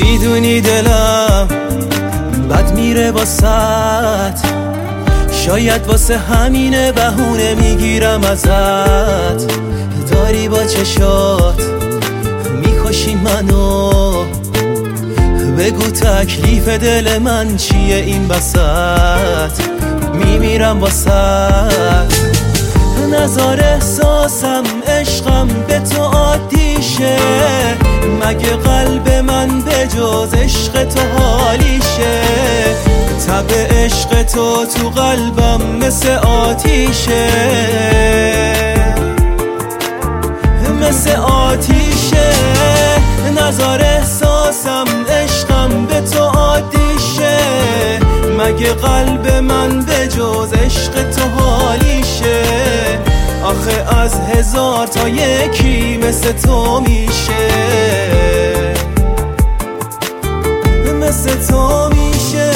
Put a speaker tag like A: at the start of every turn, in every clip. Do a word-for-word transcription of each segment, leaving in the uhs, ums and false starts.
A: میدونی دلم بد میره واسط، شاید واسه همینه بهونه میگیرم ازت. داری با چشات میکشی منو، بگو تکلیف دل من چیه این بسط. میمیرم واسط، نظر احساسم عشقم به تو عادیشه. مگه قلب من به جز عشق تو حالیشه؟ تب عشق تو تو قلبم مثل آتیشه، مثل آتیشه. نظر احساسم عشقم به تو عادیشه. مگه قلب من به جز عشق تو حالیشه؟ آخه از هزار تا یکی مثل تو میشه، مثل تو میشه.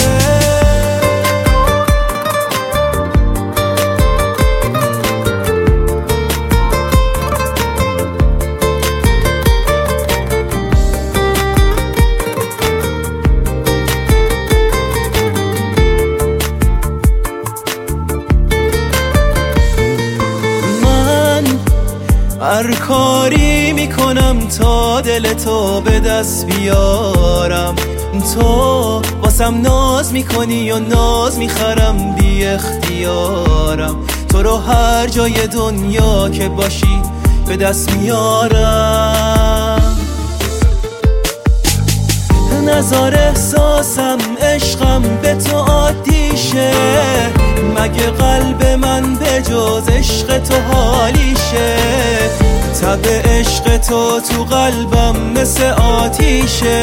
A: هر کاری میکنم تا دل تو به دست بیارم. تو واسم ناز میکنی و ناز میخرم بی اختیارم. تو رو هر جای دنیا که باشی به دست میارم. نظر احساسم عشقم به تو عادیشه. مگه قلب من به جز عشق تو حالیشه؟ تب عشق تو تو قلبم مثل آتیشه،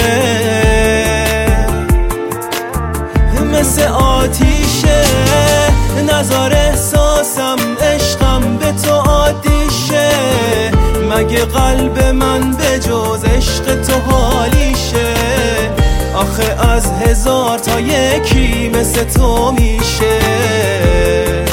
A: مثل آتیشه. نظر احساسم عشقم به تو عادیشه. مگه قلب من به جز عشق تو حالیشه؟ آخه از هزار تا یکی مثل تو میشه.